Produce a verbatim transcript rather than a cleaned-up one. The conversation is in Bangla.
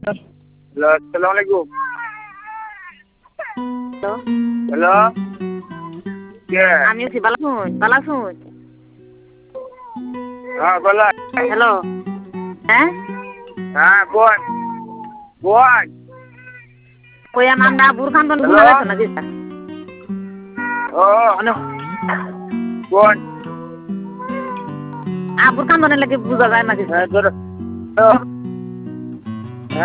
হ্যালো আসসালামু আলাইকুম। হ্যালো হ্যালো কে? আমি আছি বালা শুন বালা শুন হ্যাঁ বলা। হ্যালো হ্যাঁ হ্যাঁ বোন বোন কই আমরা বুরখান বন হ্যালো? গুনা গেছ নাকি স্যার ও হ্যালো বোন আ বুরখান বনের লাগি বুঝা যায় নাকি হ্যাঁ ধরো